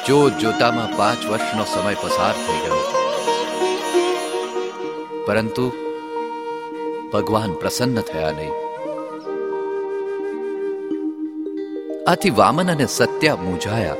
જોત જોતામાં 5 વર્ષનો સમય પસાર થઈ ગયો, પરંતુ ભગવાન પ્રસન્ન થયા નહીં. આથી વામન અને સત્યા મૂંઝાયા.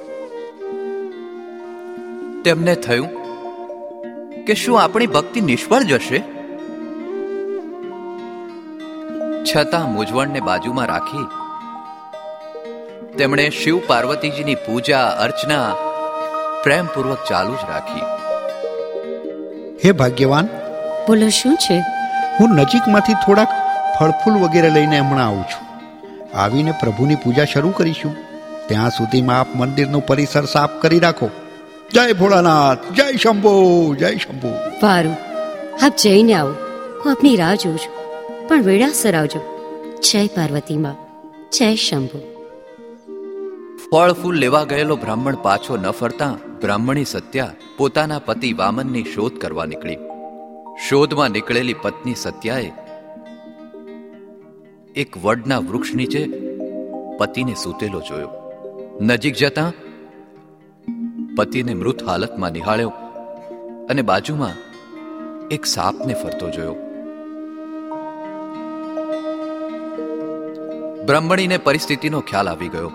તેમને થયું કે શું આપણી ભક્તિ નિષ્ફળ જશે? છતાં મૂંઝવણને બાજુમાં રાખી તેમણે શિવ પાર્વતીજીની પૂજા અર્ચના પ્રેમપૂર્વક ચાલુ જ રાખી. હે ભાગ્યવાન, બોલો, શું છે? હું નજીકમાંથી થોડાક ફળફૂલ વગેરે લઈને હમણાં આવું છું. આવીને પ્રભુની પૂજા શરૂ કરીશું. ત્યાં સુધીમાં આપ મંદિરનું પરિસર સાફ કરી રાખો. જય ભોળાનાથ, જય શંભો, જય શંભો. વારું, આપ જઈને આવો, હું આપની રાહ જોઉં છું, પણ વેળાસર આવજો. જય પાર્વતીમાં, જય શંભો. ફળ ફૂલ લેવા ગયેલો બ્રાહ્મણ પાછો ન ફરતા બ્રાહ્મણી સત્યા પોતાના પતિ વામનની શોધ કરવા નીકળી. શોધમાં નીકળેલી પત્ની સત્યાએ એક વડના વૃક્ષ નીચે પતિને સૂતેલો જોયો. નજીક જતા પતિને મૃત હાલતમાં નિહાળ્યો અને બાજુમાં એક સાપને ફરતો જોયો. બ્રાહ્મણીને પરિસ્થિતિનો ખ્યાલ આવી ગયો.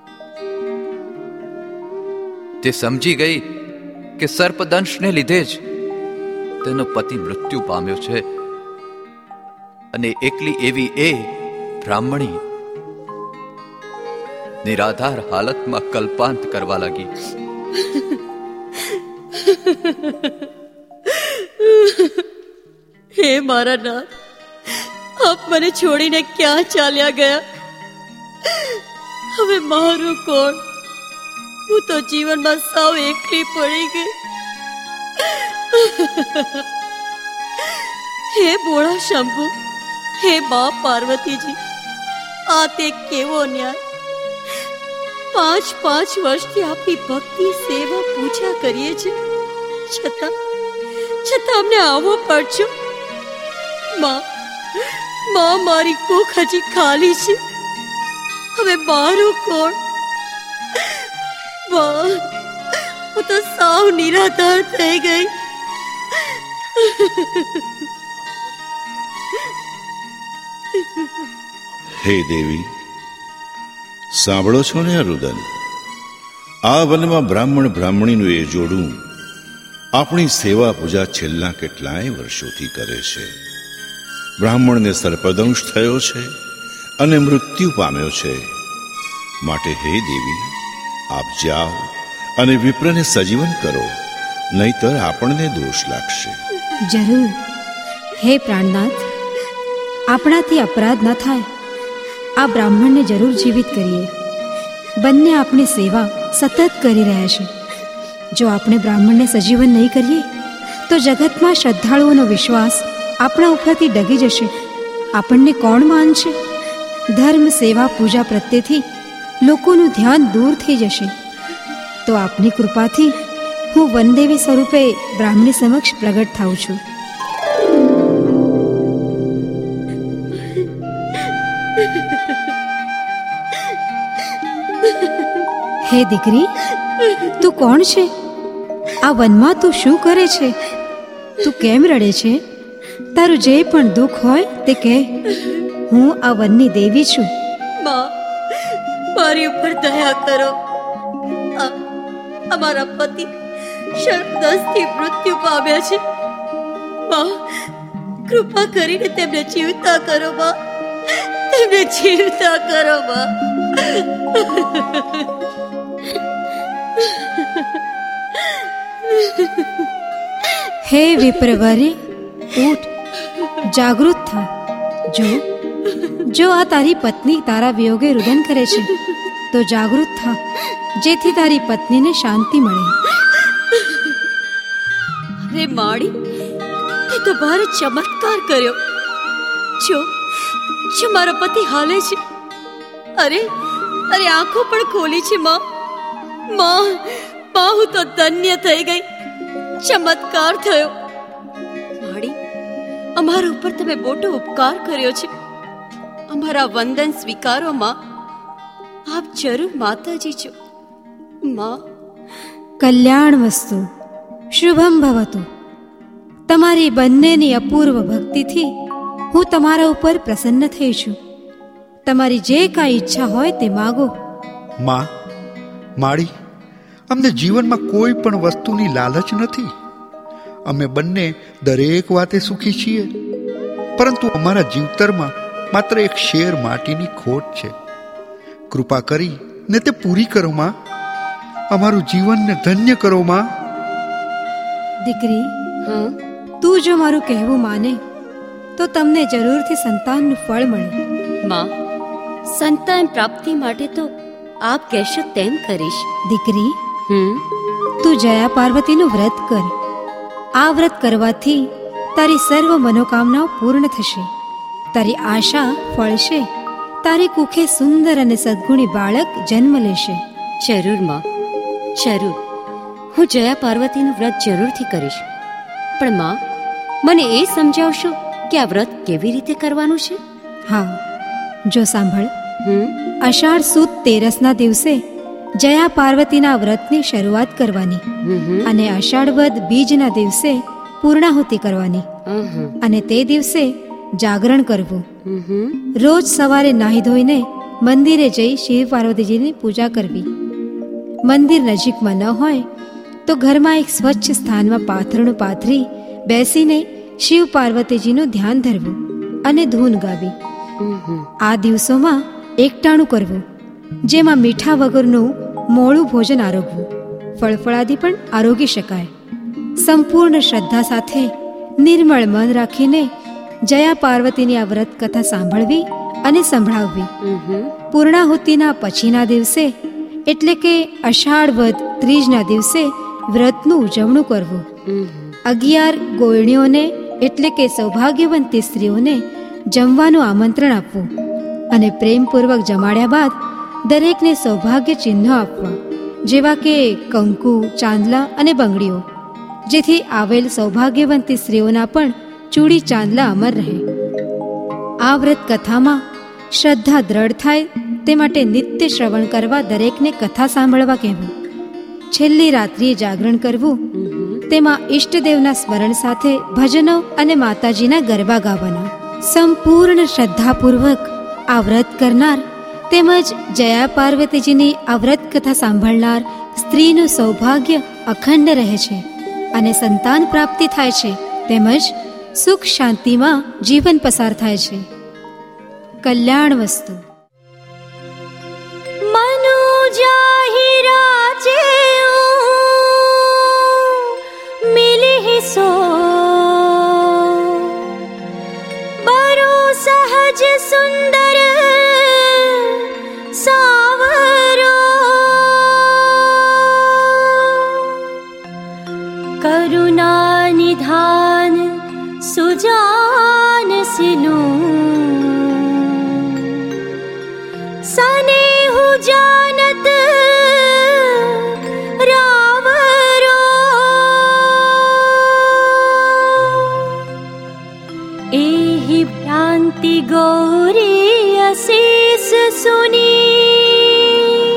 તે સમજી ગઈ કે સર્પદંશને લીધે જ તેનો પતિ મૃત્યુ પામ્યો છે અને એકલી એવી એ બ્રાહ્મણી નિરાધાર હાલતમાં કલ્પાંત કરવા લાગી. હે મારા નાથ, આપ મને છોડીને ક્યાં ચાલ્યા ગયા? હવે મારું કોણ? હું તો જીવનમાં સાવ એકલી પડી ગઈ. હે ભોળા શંભુ, હે મા પાર્વતીજી, આ તે કેવો ન્યાય! 5 વર્ષથી આપની ભક્તિ સેવા પૂજા કરીએ છીએ, છતાં અમને આવો પડશો. માં, મારી કુખ હજી ખાલી છે. હવે મારું કોણ? હું તો સાવ નિરાધાર થઈ ગઈ. હે દેવી, સાંભળો છો ને આ રુદન? આ વનમાં બ્રાહ્મણ બ્રાહ્મણીનું એ જોડું આપણી સેવા પૂજા છેલ્લા કેટલાય વર્ષોથી કરે છે. બ્રાહ્મણને સર્પદંશ થયો છે અને મૃત્યુ પામ્યો છે. માટે હે દેવી, આપ જાઓ અને વિપ્રને સજીવન કરો, નહીતર આપણને દોષ લાગશે. જરૂર. હે પ્રાણનાથ, આપણાથી અપરાધ ન થાય, આ બ્રાહ્મણને જરૂર જીવિત કરીએ. બંને આપણી સેવા સતત કરી રહ્યા છે. જો આપણે બ્રાહ્મણને સજીવન નહીં કરીએ તો જગતમાં શ્રદ્ધાળુઓનો વિશ્વાસ આપણા ઉપરથી ડગી જશે. આપણને કોણ માનશે? ધર્મ, સેવા, પૂજા પ્રત્યેથી લોકોનું ધ્યાન દૂર થઈ જશે. તો આપની કૃપાથી હું વનદેવી સ્વરૂપે બ્રાહ્મણી સમક્ષ પ્રગટ થાઉં છું. હે દીકરી, તું કોણ છે? આ વનમાં તું શું કરે છે? તું કેમ રડે છે? તારું જે પણ દુઃખ હોય તે કહે. હું આ વનની દેવી છું. મારી ઉપર દયા કરો. અમારા પતિ સર્પદંશથી મૃત્યુ પામ્યા છે. કૃપા કરીને તેમને જીવતા કરો. તેમને જીવતા કરો. હે વિપ્રવરે, ઉઠ, જાગૃત થા. જો આ તારી પત્ની તારા વિયોગે રુદન કરે છે તો જાગૃત થા, જેથી તારી પત્નીને શાંતિ મળે. અરે માળી, તે તો ભારે ચમત્કાર કર્યો. જો મારો પતિ હાલે છે. અરે આંખો પણ ખોલી છે. માં, હું તો ધન્ય થઈ ગઈ. ચમત્કાર થયો. માળી, અમારા ઉપર તમે મોટો ઉપકાર કર્યો છે. અમારા વંદન સ્વીકારો. માં, આપ જરૂર માતાજી છો. માં, કલ્યાણ વસ્તુ, શુભમ ભવતુ. તમારી બંનેની અપૂર્વ ભક્તિથી હું તમારા ઉપર પ્રસન્ન થઈ છું. તમારી જે કાંઈ ઈચ્છા હોય તે માગો. માં, માળી, અમને જીવનમાં કોઈ પણ વસ્તુની લાલચ નથી. અમે બંને દરેક વાતે સુખી છીએ, પરંતુ અમારા જીવતરમાં માત્ર એક શેર માટીની ખોટ છે. કૃપા કરી ને તે પૂરી કરો માં. અમારું જીવનને ધન્ય કરો માં. દીકરી, તું જો મારું કહેવું માને તો તમને જરૂરથી સંતાનનું ફળ મળે. માં, સંતાન પ્રાપ્તિ માટે તો આપ કહેશો તેમ કરીશ. દીકરી, તું જયા પાર્વતીનું વ્રત કર. આ વ્રત કરવાથી તારી સર્વ મનોકામનાઓ પૂર્ણ થશે. તારી આશા ફળશે. તારી કુખે સુંદર અને સદ્ગુણી બાળક જન્મ લેશે. જરૂર માં, જરૂર. હું જયા પાર્વતીનું વ્રત જરૂરથી કરીશ. પણ માં, મને એ સમજાવશો કે આ વ્રત કેવી રીતે કરવાનું છે? હા, જો સાંભળ. અષાઢ સુદ 13ના દિવસે જયા પાર્વતીના વ્રતની શરૂઆત કરવાની અને અષાઢ વદ બીજના દિવસે પૂર્ણાહુતિ કરવાની અને તે દિવસે જાગરણ કરવું. રોજ સવારે નાહી ધોઈને મંદિરે જઈ શિવ પાર્વતીજીની પૂજા કરવી. મંદિર નજીકમાં ન હોય તો ઘરમાં એક સ્વચ્છ સ્થાનમાં પાથરણું પાથરી બેસીને શિવ પાર્વતીજીનું ધ્યાન ધરવું અને ધૂન ગાવી. આ દિવસોમાં એકટાણું કરવું, જેમાં મીઠા વગરનું મોળું ભોજન આરોગવું. ફળફળાદી પણ આરોગી શકાય. સંપૂર્ણ શ્રદ્ધા સાથે નિર્મળ મન રાખીને જયા પાર્વતીની આ વ્રત કથા સાંભળવી અને સંભળાવવી. પૂર્ણાહુતિના પછીના દિવસે એટલે કે અષાઢ વદ ત્રીજના દિવસે વ્રતનું ઉજવણું કરવું. 11 ગોયણીઓને એટલે કે સૌભાગ્યવંતી સ્ત્રીઓને જમવાનું આમંત્રણ આપવું અને પ્રેમપૂર્વક જમાડ્યા બાદ દરેકને સૌભાગ્ય ચિહ્નો આપવા, જેવા કે કંકુ, ચાંદલા અને બંગડીઓ, જેથી આવેલ સૌભાગ્યવંતી સ્ત્રીઓના પણ ચૂડી ચાંદલા અમર રહે. આ વ્રત કથામાં શ્રદ્ધા દ્રઢ થાય તે માટે નિત્ય શ્રવણ કરવા દરેકને કથા સાંભળવા કહેવું. છેલ્લી રાત્રિએ જાગરણ કરવું. તેમાં ઈષ્ટદેવના સ્મરણ સાથે ભજનો અને માતાજીના ગરબા ગાવાના. સંપૂર્ણ શ્રદ્ધાપૂર્વક આ વ્રત કરનાર તેમજ જયા પાર્વતીજીની આ વ્રત કથા સાંભળનાર સ્ત્રીનું સૌભાગ્ય અખંડ રહે છે અને સંતાન પ્રાપ્તિ થાય છે તેમજ સુખ શાંતિમાં જીવન પસાર થાય છે. કલ્યાણ વસ્તુ. મનુ જાહી રાજે મિલી સો બરો સહજ સુંદર સાવરો કરુણા નિધાન સુજાન સિનું સનેહુ જાનત રાવરો એહી ભ્રાંતિ ગૌરી અશીષ સુની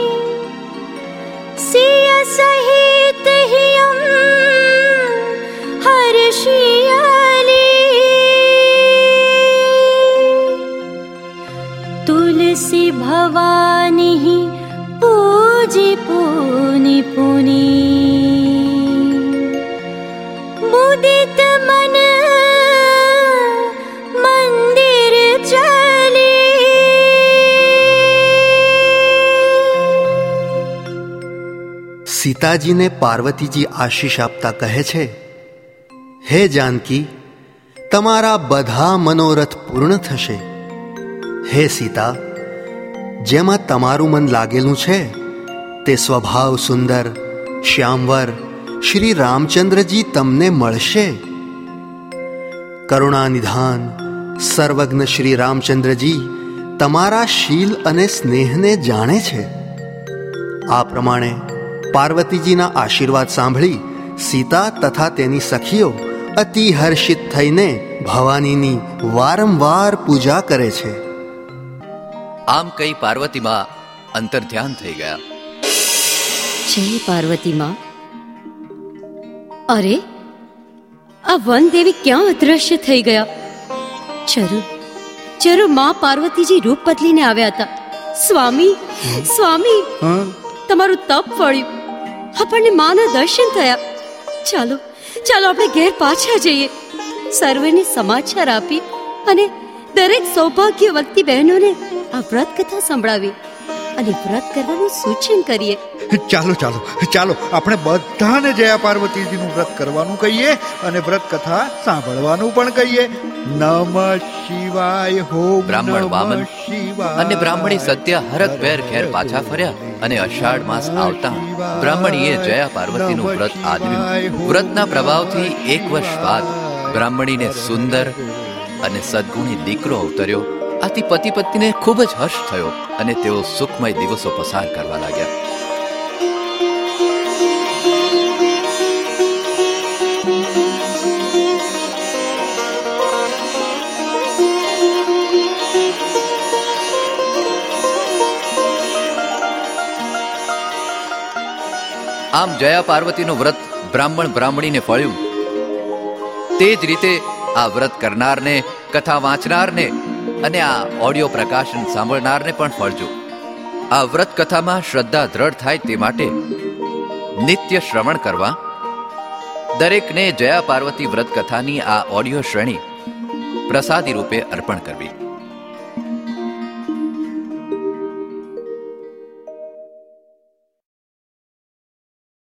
સિય સહિત હિયમ હર્ષિયલી તુલસી ભવાની પૂજી પુની પુની મુદિત મન મંદિર ચલી. સીતાજીને પાર્વતીજી આશીષ આપતા કહે છે, હે જાનકી, તમારા બધા મનોરથ પૂર્ણ થશે. હે સીતા, જેમાં તમારું મન લાગેલું છે તે સ્વભાવ સુંદર શ્યામવર શ્રી રામચંદ્રજી તમને મળશે. કરુણા નિધાન સર્વજ્ઞ શ્રી રામચંદ્રજી તમારા શીલ અને સ્નેહને જાણે છે. આ પ્રમાણે પાર્વતીજીના આશીર્વાદ સાંભળી સીતા તથા તેની સખીઓ અતિ હર્ષિત થઈને ભવાનીની વારંવાર પૂજા કરે છે. આમ કહી પાર્વતીમાં અંતર્ધ્યાન થઈ ગયા. જય પાર્વતી માં. અરે, આ વનદેવી ક્યાં અદ્રશ્ય થઈ ગયા? જરૂર માં પાર્વતીજી રૂપ બદલીને આવ્યા હતા. સ્વામી, સ્વામી, તમારું તપ ફળ્યું, આપણને માના દર્શન થયા. ચાલો ચાલો આપણે ઘેર પાછા જઈએ, સર્વેને સમાચાર આપી અને દરેક સૌભાગ્યવતી બહેનોને આ વ્રત કથા સંભળાવી અને વ્રત કરવાનું સૂચન કરીએ. ચાલો ચાલો ચાલો, આપણે બધાને જયા પાર્વતીજીનું વ્રત કરવાનું કહીએ અને વ્રત કથા સાંભળવાનું પણ કહીએ. નમઃ શિવાય. હો બ્રાહ્મણ વામન અને બ્રાહ્મણી સત્યા હરખભેર ઘેર પાછા ફર્યા અને અષાઢ માસ આવતા બ્રાહ્મણીએ જયા પાર્વતીનું વ્રત આદર્યું. વ્રતના પ્રભાવથી 1 વર્ષ બાદ બ્રાહ્મણીને સુંદર અને સદગુણી દીકરો અવતર્યો. આથી પતિ પત્નીને ખૂબ જ હર્ષ થયો અને તેઓ સુખમય દિવસો પસાર કરવા લાગ્યા. આમ જયા પાર્વતીનું વ્રત બ્રાહ્મણ બ્રાહ્મણીને ફળ્યું. તે જ રીતે આ વ્રત કરનારને, કથા વાંચનારને અને આ ઓડિયો પ્રકાશન સાંભળનારને પણ ફળજો. આ વ્રત કથામાં શ્રદ્ધા દ્રઢ થાય તે માટે નિત્ય શ્રવણ કરવા, દરેકને જયા પાર્વતી વ્રત કથાની આ ઓડિયો શ્રેણી પ્રસાદી રૂપે અર્પણ કરવી.